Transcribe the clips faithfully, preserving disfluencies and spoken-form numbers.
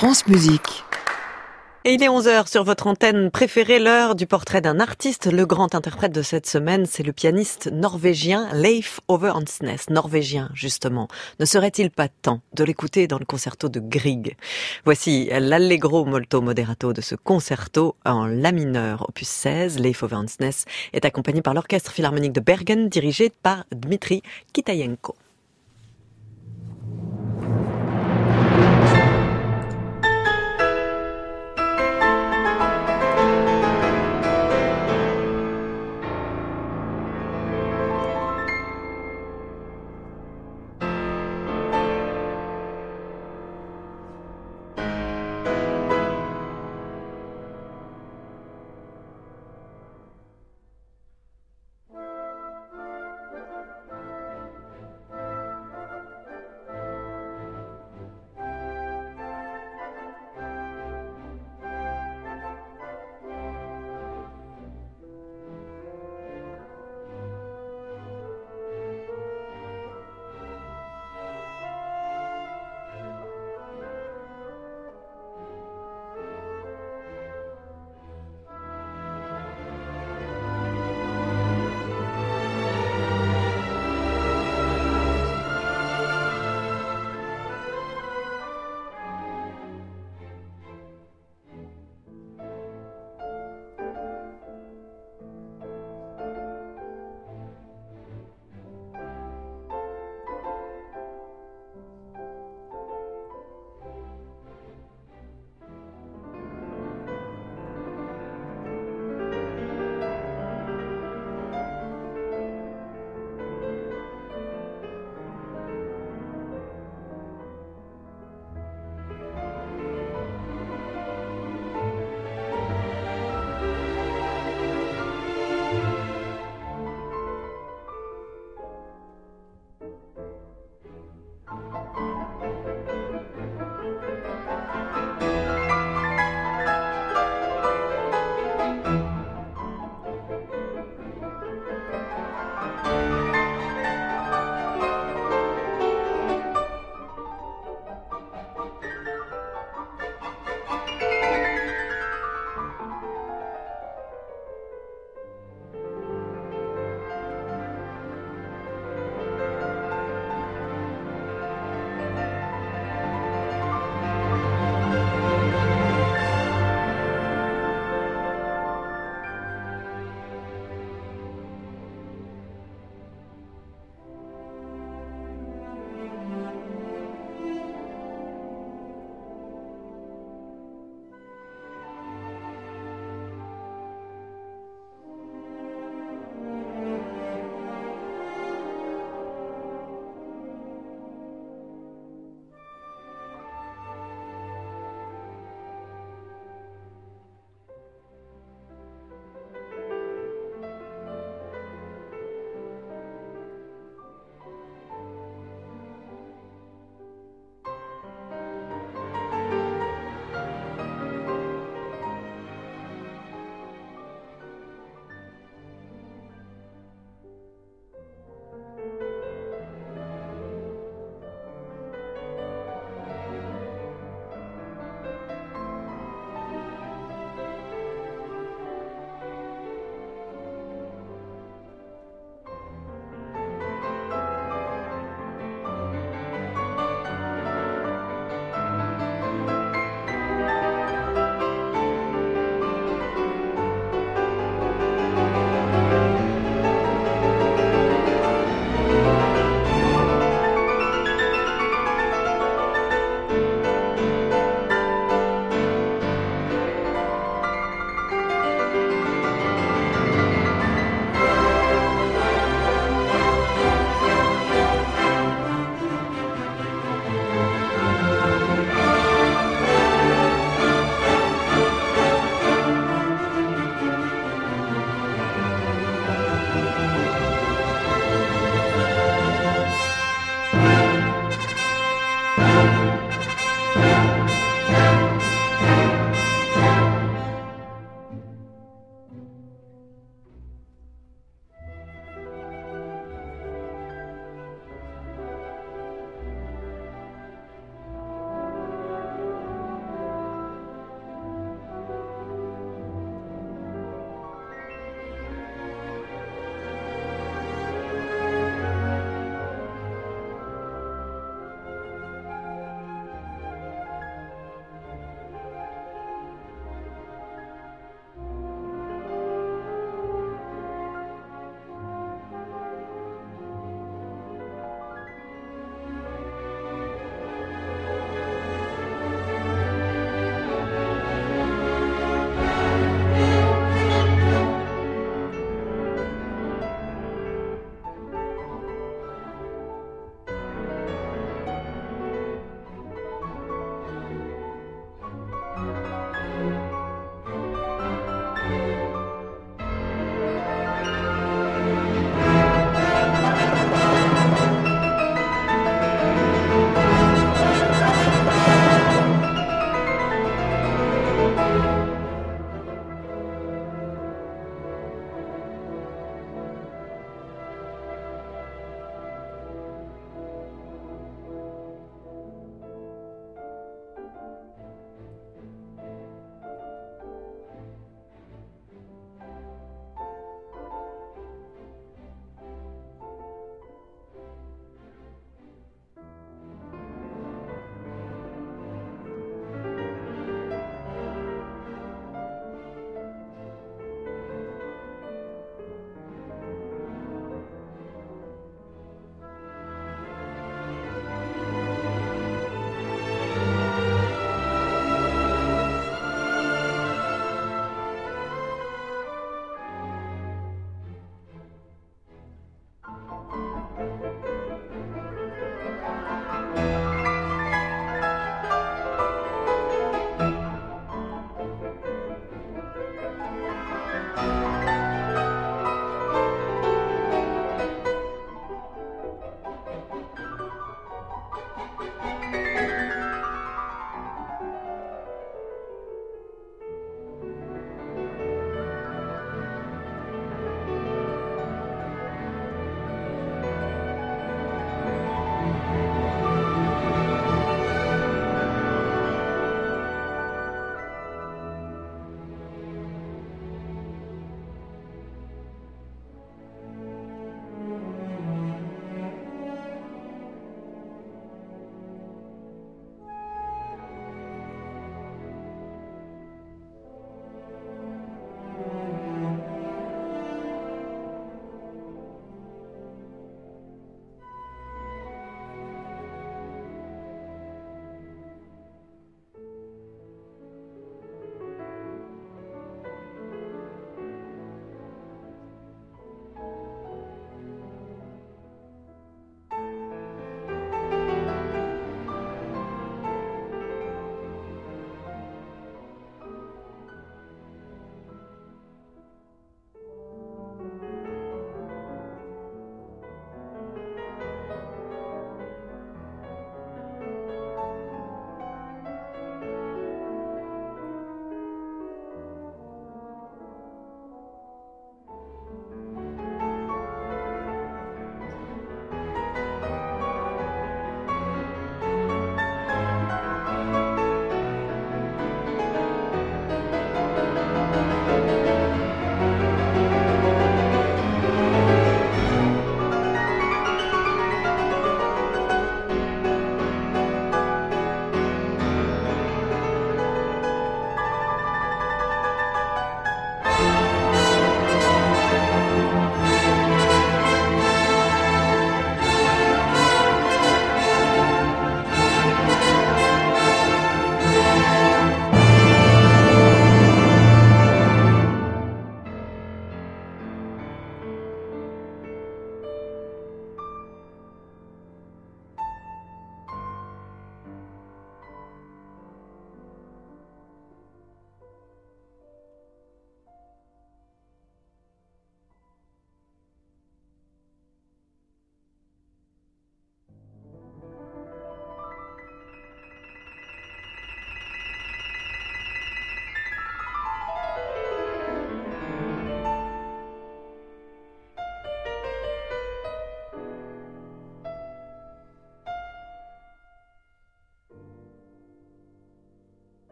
France Musique. Et il est onze heures sur votre antenne préférée, l'heure du portrait d'un artiste. Le grand interprète de cette semaine, c'est le pianiste norvégien Leif Ove Andsnes. Norvégien, justement. Ne serait-il pas temps de l'écouter dans le concerto de Grieg? Voici l'allegro molto moderato de ce concerto en la mineur, opus seize. Leif Ove Andsnes est accompagné par l'Orchestre Philharmonique de Bergen, dirigé par Dmitri Kitayenko.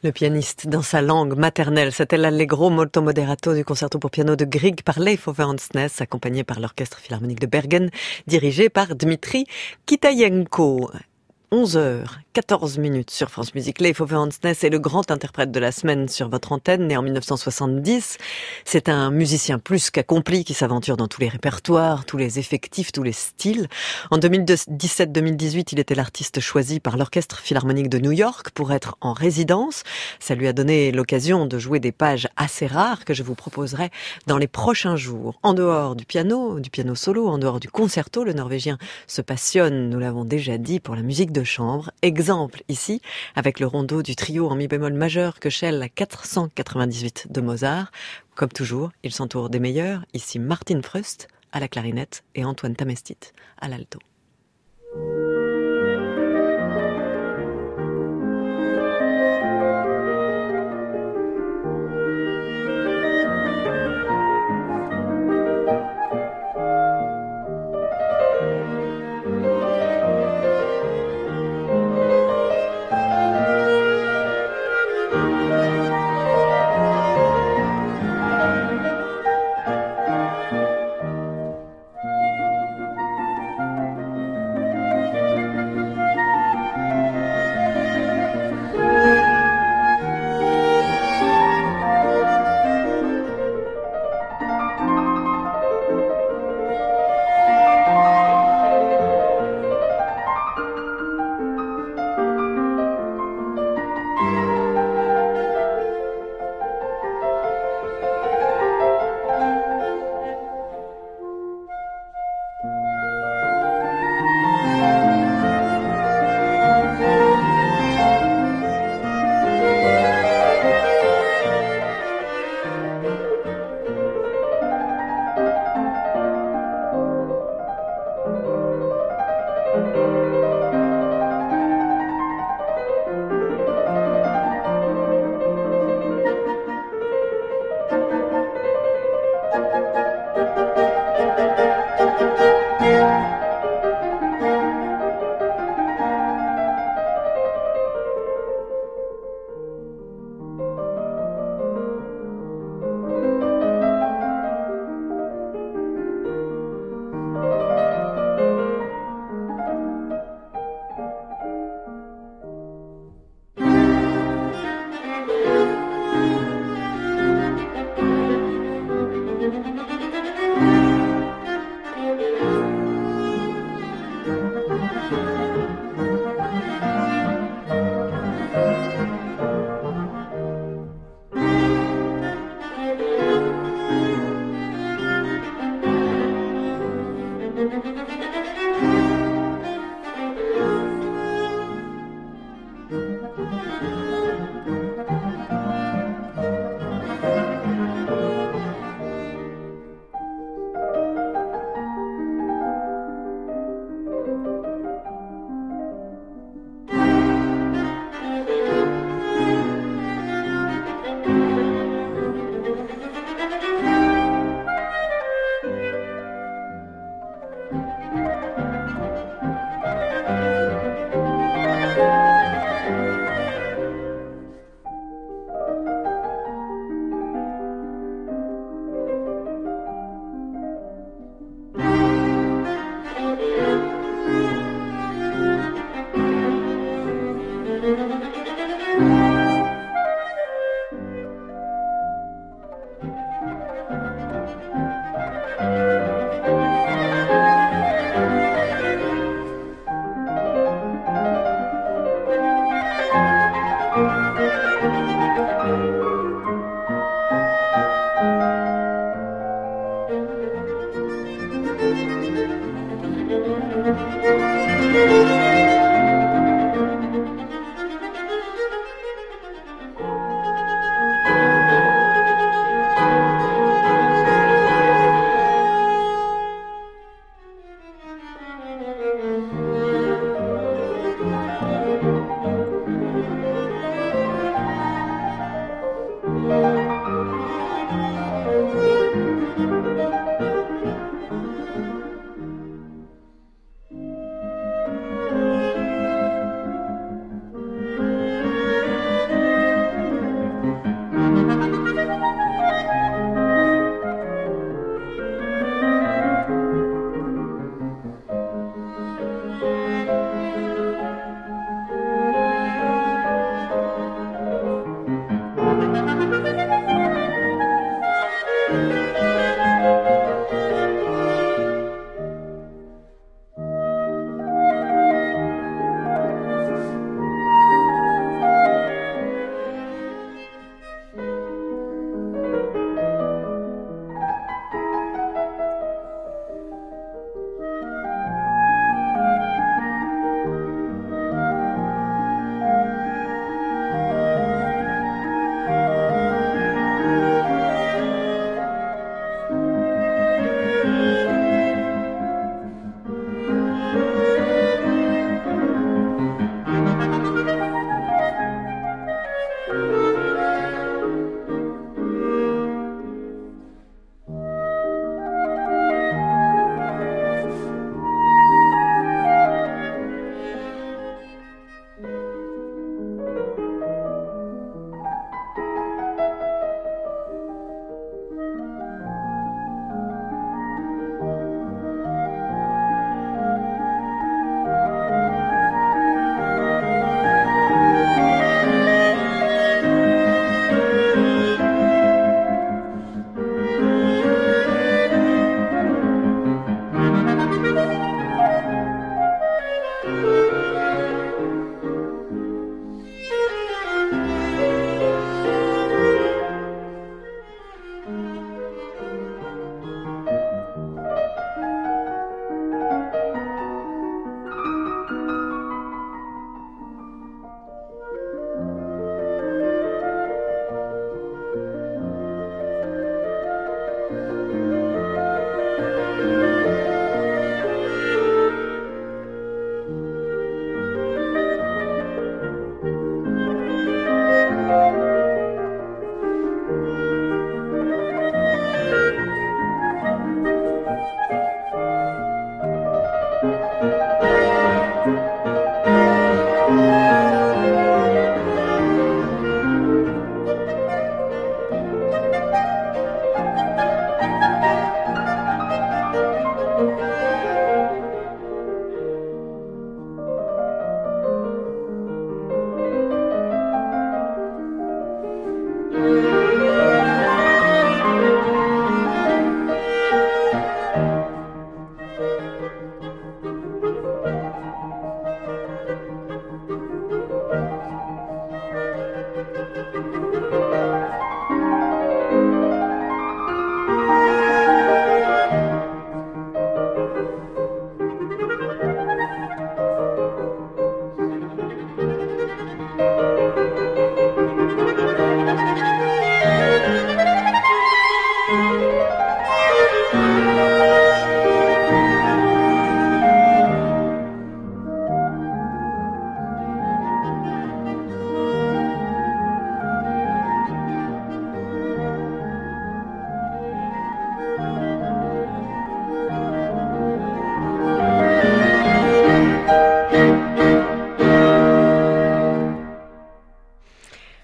Le pianiste dans sa langue maternelle, c'était l'Allegro molto moderato du concerto pour piano de Grieg par Leif Ove Andsnes, accompagné par l'Orchestre Philharmonique de Bergen, dirigé par Dmitri Kitayenko. onze heures quatorze minutes sur France Musique. Leif Ove Andsnes est le grand interprète de la semaine sur votre antenne, né en mille neuf cent soixante-dix. C'est un musicien plus qu'accompli qui s'aventure dans tous les répertoires, tous les effectifs, tous les styles. En deux mille dix-sept deux mille dix-huit, il était l'artiste choisi par l'Orchestre Philharmonique de New York pour être en résidence. Ça lui a donné l'occasion de jouer des pages assez rares que je vous proposerai dans les prochains jours. En dehors du piano, du piano solo, en dehors du concerto, le Norvégien se passionne, nous l'avons déjà dit, pour la musique de chambre. Exemple ici, avec le rondo du trio en mi bémol majeur que Köchel à quatre cent quatre-vingt-dix-huit de Mozart. Comme toujours, il s'entoure des meilleurs. Ici Martin Fröst à la clarinette et Antoine Tamestit à l'alto.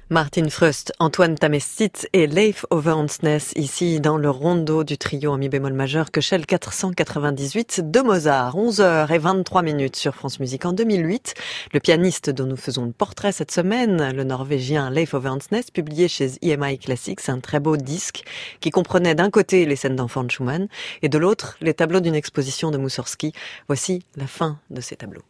Martin Fröst, Antoine Tamestit et Leif Ove Andsnes, ici dans le rondo du trio en mi bémol majeur Köchel quatre cent quatre-vingt-dix-huit de Mozart. onze heures vingt-trois minutes sur France Musique. En deux mille huit, le pianiste dont nous faisons le portrait cette semaine, le norvégien Leif Ove Andsnes, publié chez E M I Classics un très beau disque qui comprenait d'un côté les scènes d'enfants de Schumann et de l'autre les tableaux d'une exposition de Moussorgsky. Voici la fin de ces tableaux.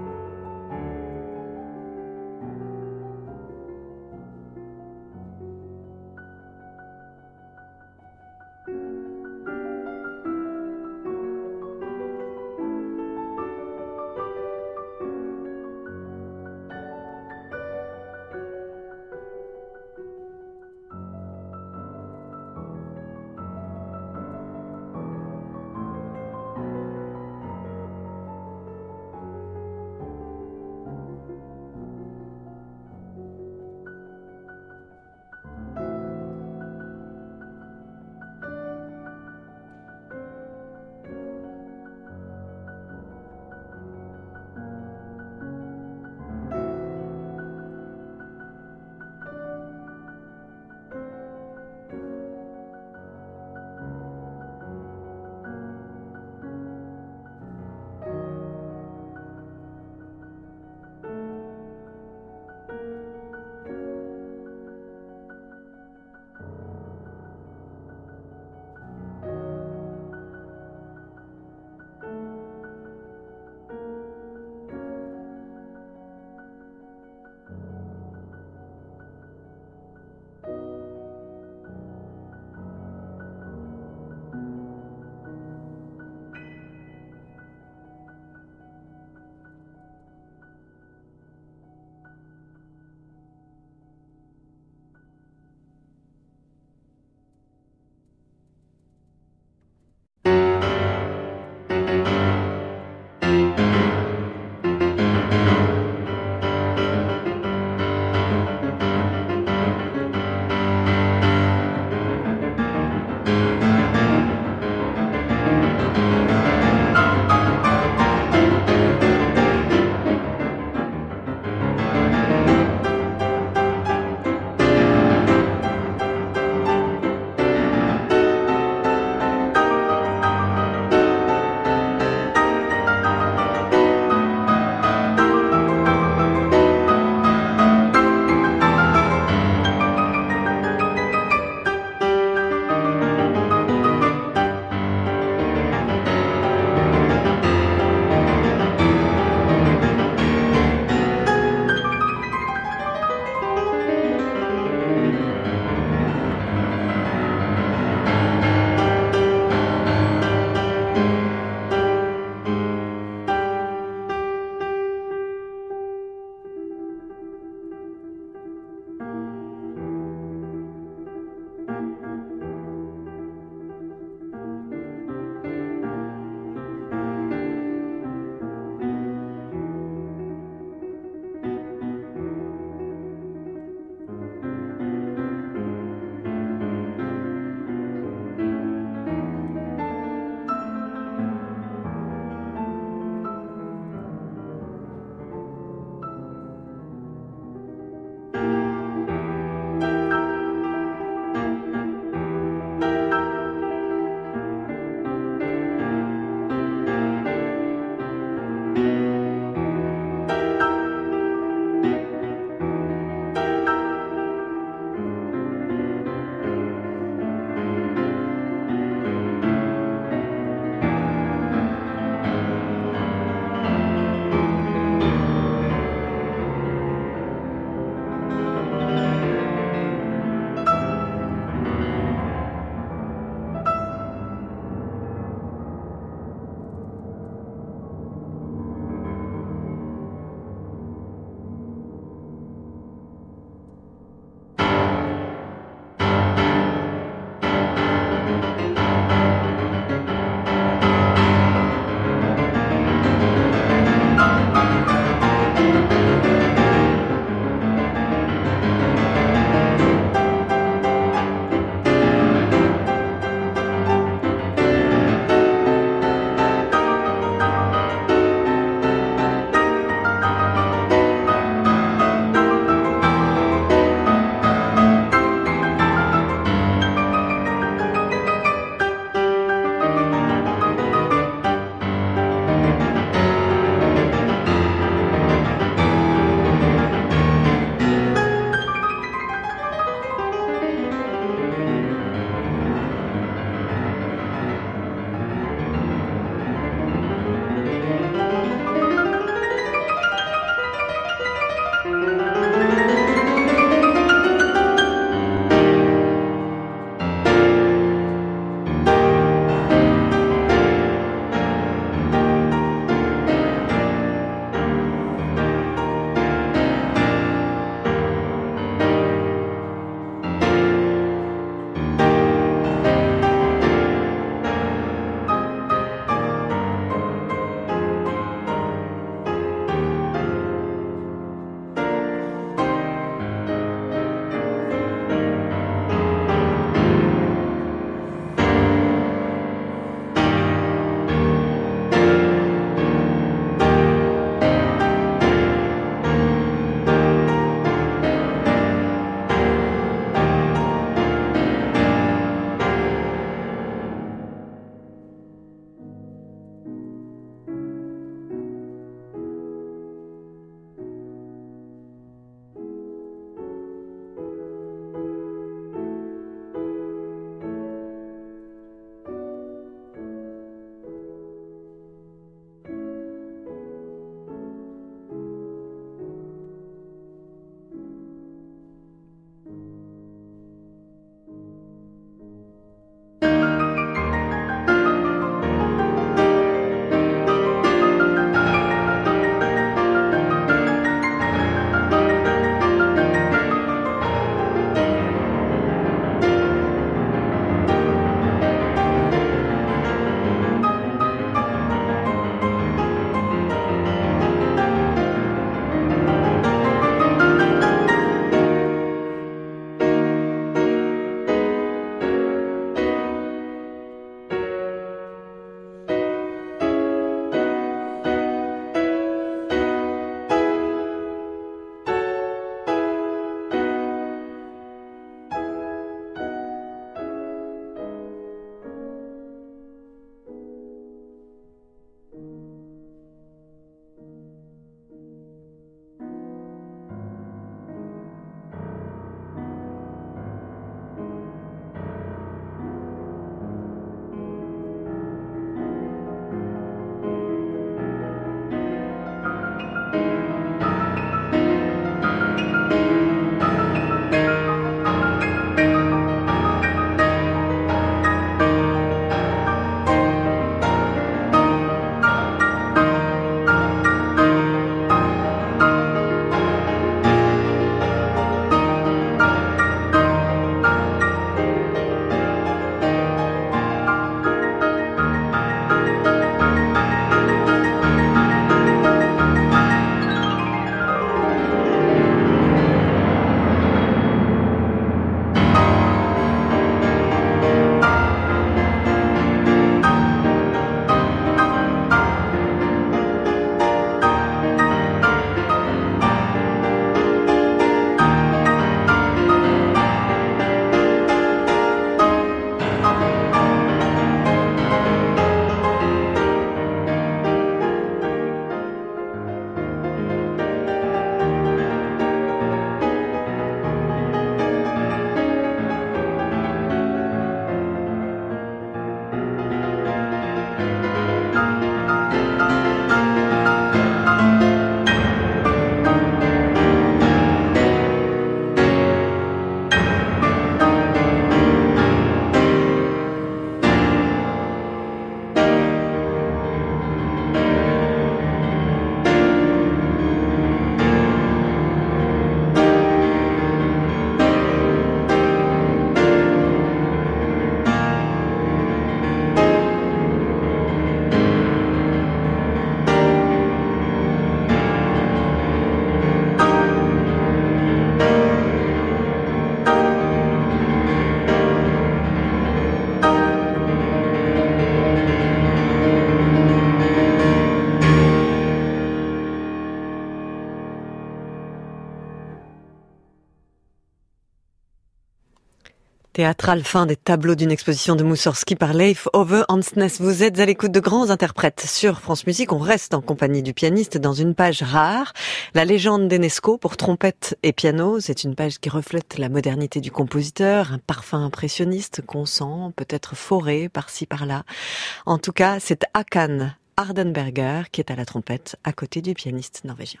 Théâtrale fin des tableaux d'une exposition de Moussorgsky par Leif Ove Ansnes. Vous êtes à l'écoute de grands interprètes sur France Musique. On reste en compagnie du pianiste dans une page rare. La légende d'Enesco pour trompette et piano. C'est une page qui reflète la modernité du compositeur, un parfum impressionniste qu'on sent peut-être foré par-ci par-là. En tout cas, c'est Håkan Hardenberger qui est à la trompette à côté du pianiste norvégien.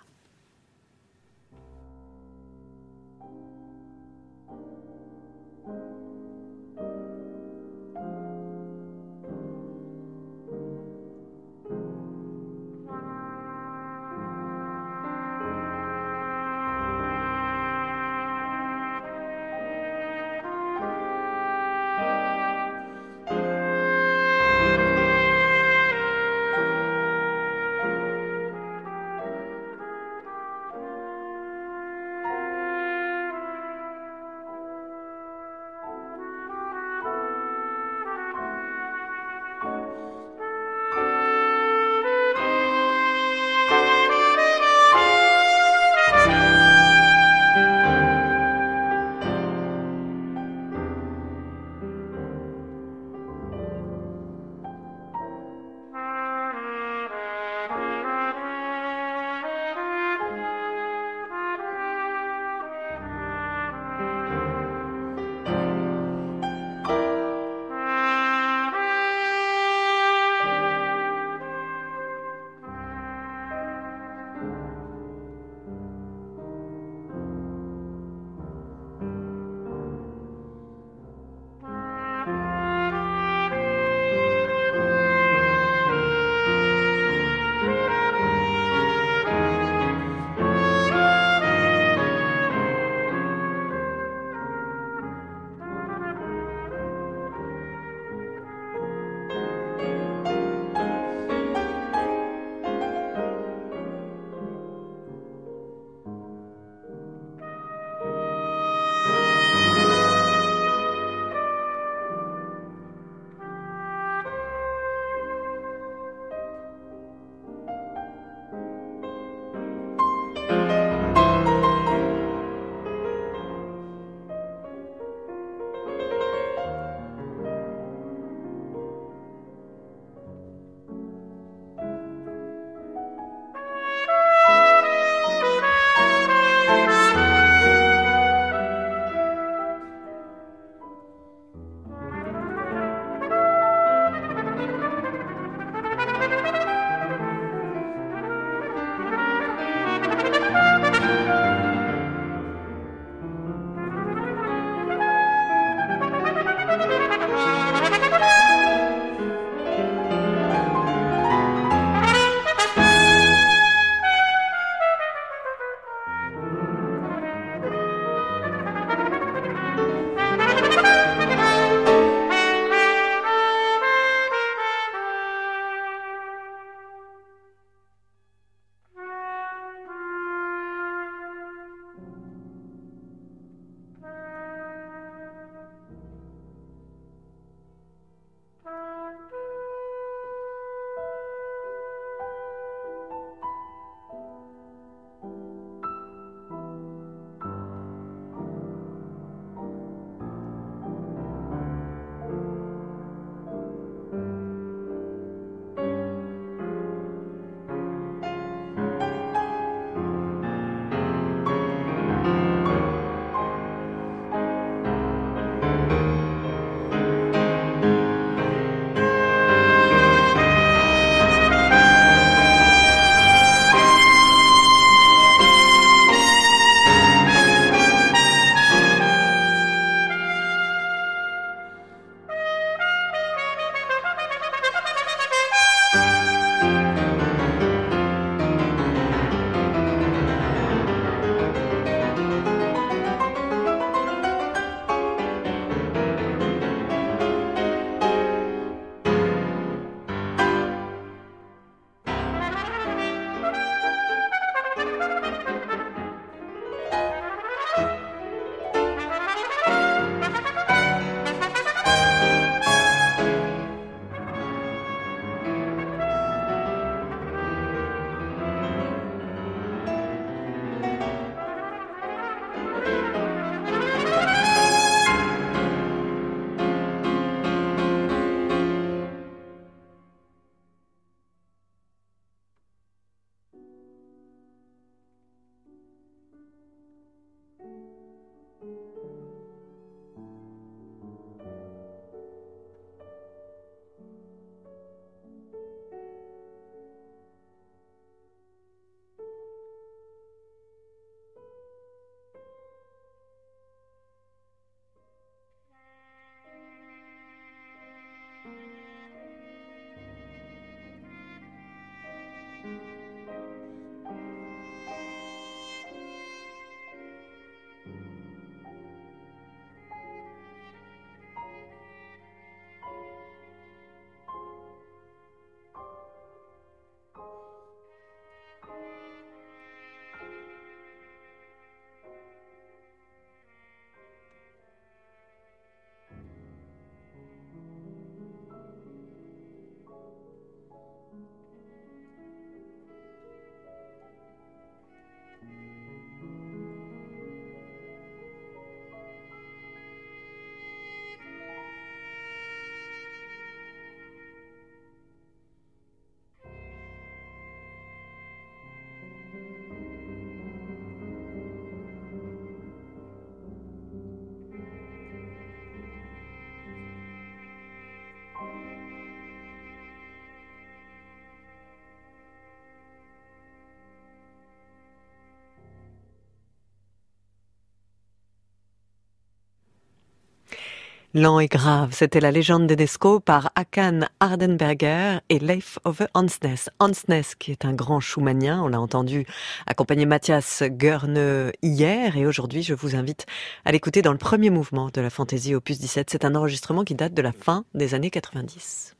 Lent et grave, c'était la légende d'Enesco par Håkan Hardenberger et Leif Ove Ansnes. Ansnes, qui est un grand schumannien, on l'a entendu accompagner Mathias Görne hier, et aujourd'hui je vous invite à l'écouter dans le premier mouvement de la Fantaisie opus dix-sept. C'est un enregistrement qui date de la fin des années quatre-vingt-dix.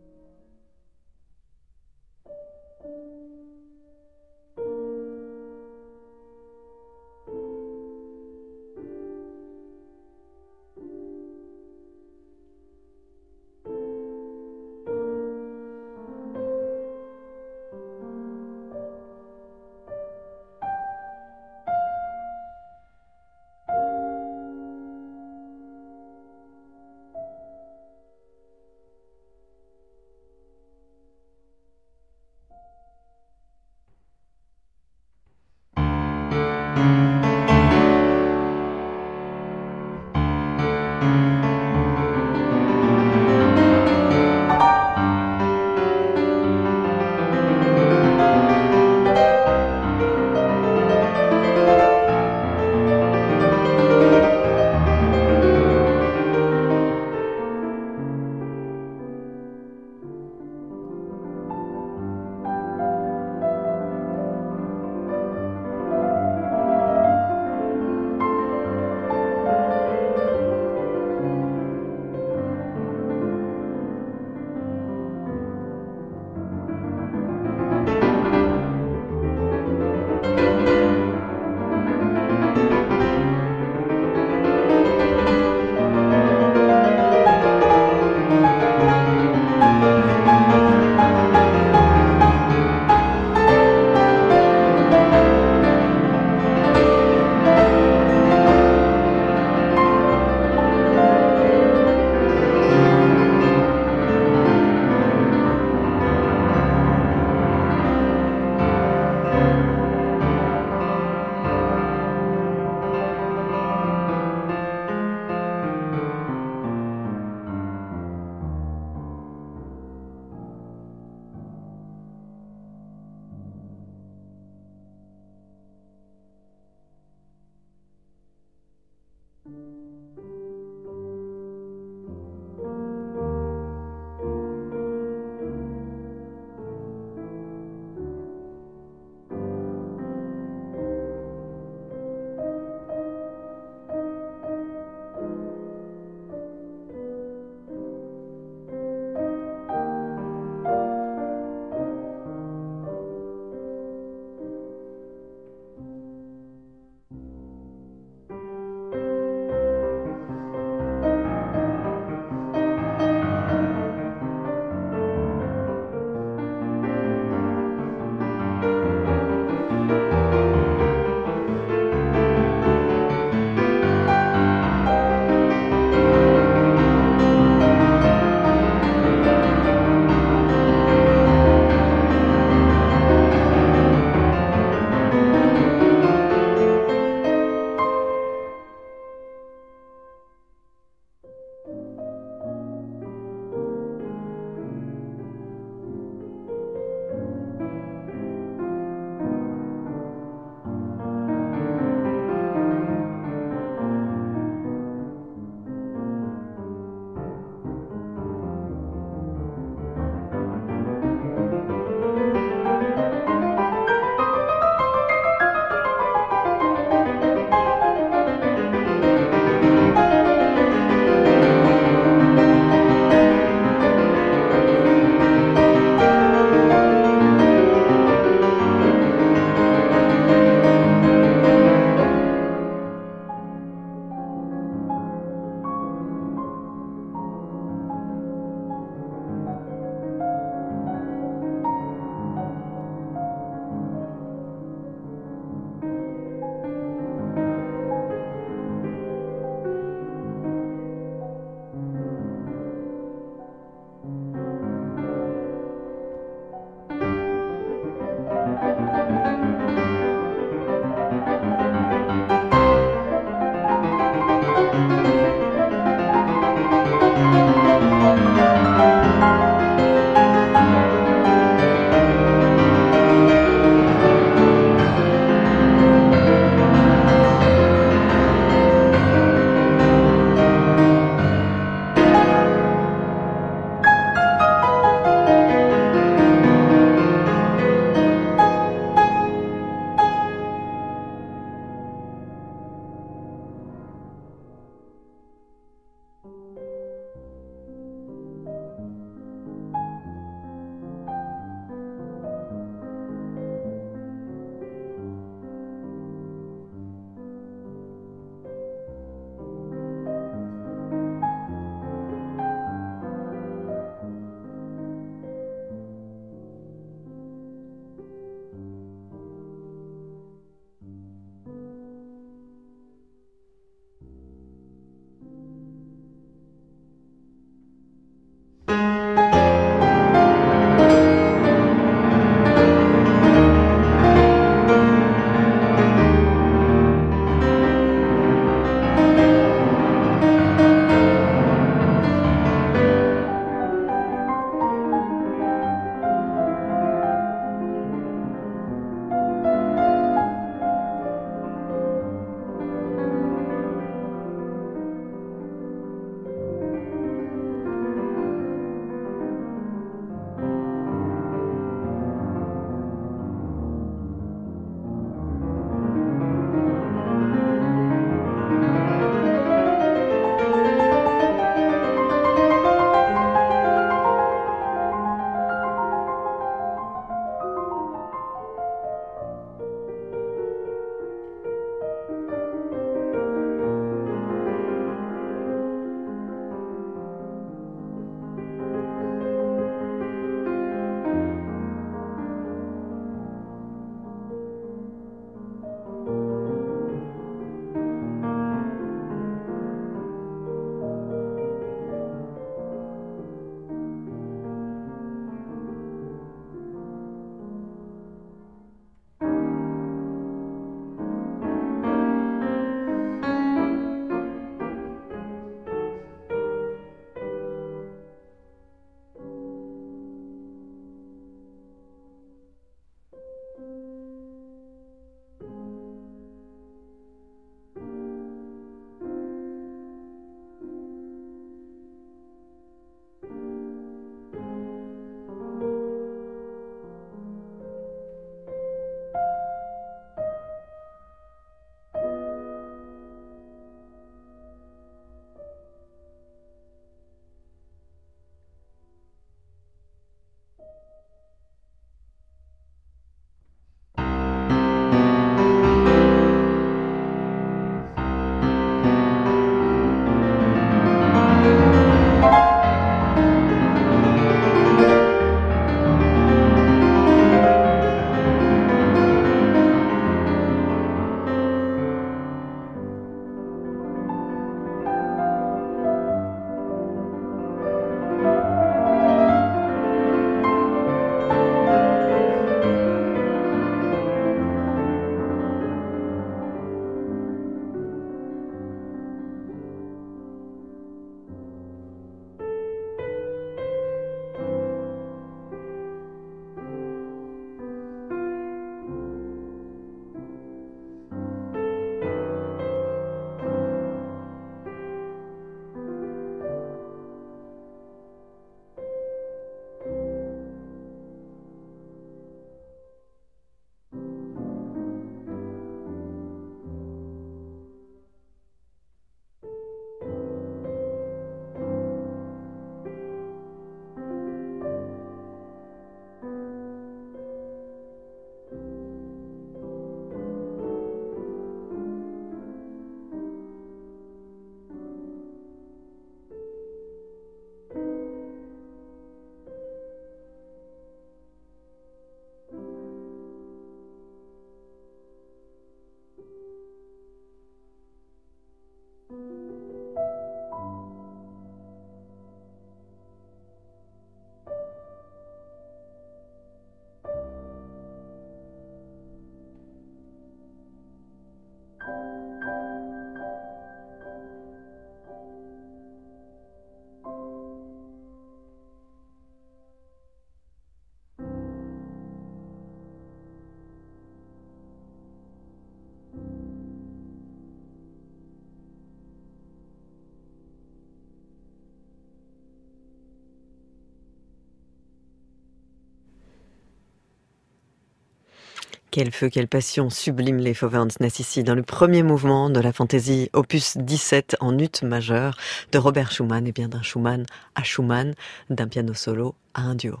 Quel feu, quelle passion sublime les Fauve Hansness ici dans le premier mouvement de la fantaisie opus dix-sept en ut majeur de Robert Schumann, et bien d'un Schumann à Schumann, d'un piano solo à un duo.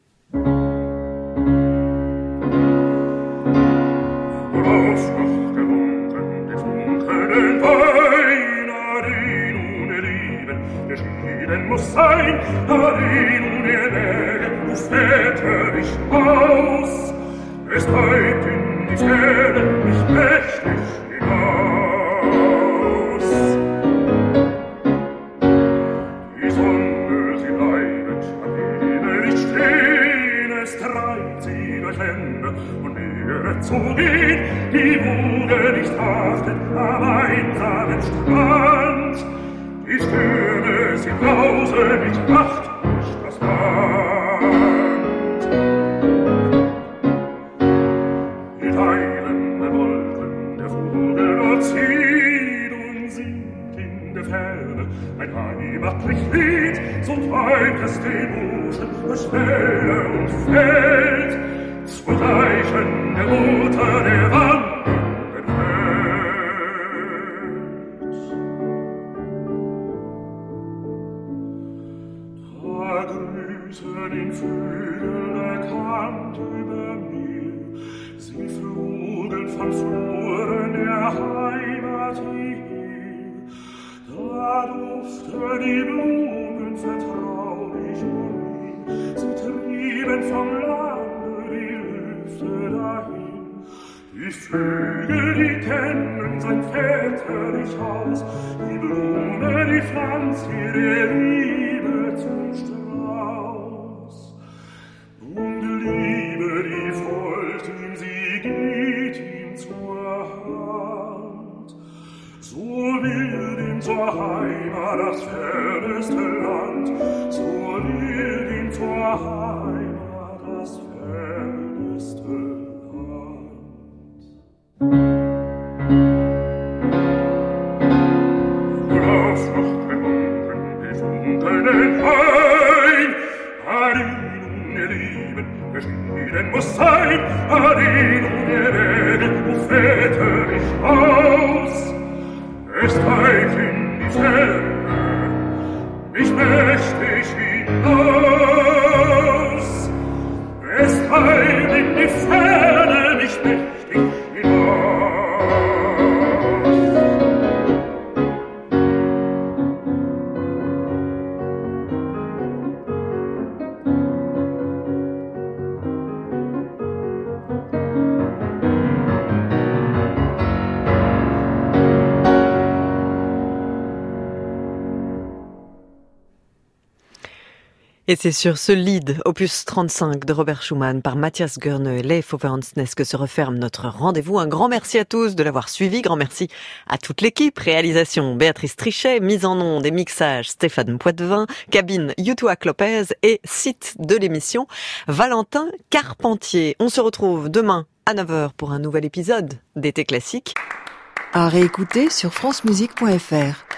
Muss sein, darin und ihr Wege, du väterlich aus. Es treibt in die Ferne mich mächtig hinaus. Die Sonne, sie bleibt am Himmel nicht stehen, es treibt sie durch Länder und Meere zu gehen, die Woge nicht haftet am einsamen Strand. Die Stürme, sie brausen, ich macht nicht das Land. Die teilenden Wolken, der Vogel dort zieht und singt in der Ferne ein heimatlich Lied, so treibt es den Ocean durch Welle und Feld, zu Zeichen der Mutter der wandernden Welt. Den Vögeln erkannt über mir, sie flogen von Fluren der Heimat hierher. Da duften die Blumen vertraulich um ihn, sie trieben vom Lande die Lüfte dahin. Die Vögel, die kennen sein väterlich Haus, die Blume, die pflanzt hier der Liebe zum Strauß. Und die Liebe, die folgt ihm, sie geht ihm zur Hand. So wird ihm zur Heimat das ferneste Land, so wird ihm zur Heimat das ferneste Land. Lauf noch trunken die funkelnden Wein, Arin, ihr Lieben, geschieden muss sein, Arin, ihr Wege, du väterlich aus. Es treibt in die Ferne, mich mächtig hinaus. Es treibt in die Ferne, mich mächtig hinaus. Et c'est sur ce lead, opus trente-cinq de Robert Schumann par Matthias Görne et Leif Fauve Hansness que se referme notre rendez-vous. Un grand merci à tous de l'avoir suivi. Grand merci à toute l'équipe. Réalisation Béatrice Trichet, mise en onde et mixage Stéphane Poitvin, cabine Youtoua Lopez et site de l'émission Valentin Carpentier. On se retrouve demain à neuf heures pour un nouvel épisode d'Été Classique. À réécouter sur francemusique point f r.